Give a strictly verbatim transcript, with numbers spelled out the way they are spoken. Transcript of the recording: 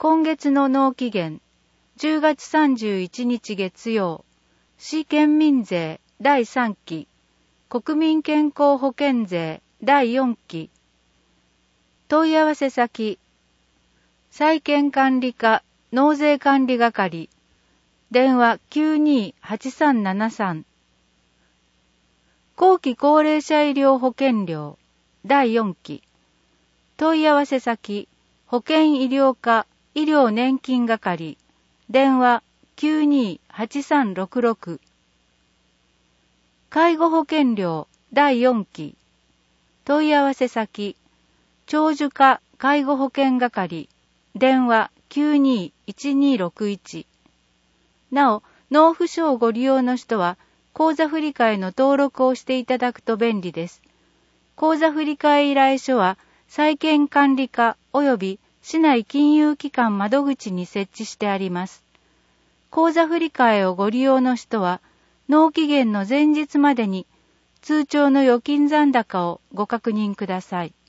今月の納期限、じゅうがつさんじゅういちにち月曜、市県民税だいさんき、国民健康保険税だいよんき。問い合わせ先、債権管理課納税管理係、電話 きゅうにーはちさんななさん。後期高齢者医療保険料だいよんき。問い合わせ先、保険医療課医療年金係、電話 きゅうにーはちさんろくろく。介護保険料だいよんき。問い合わせ先、長寿課介護保険係、電話 きゅうにーいちにーろくいち。なお、納付書をご利用の人は、口座振替の登録をしていただくと便利です。口座振替依頼書は、債権管理課及び市内金融機関窓口に設置してあります。口座振替をご利用の人は、納期限の前日までに通帳の預金残高をご確認ください。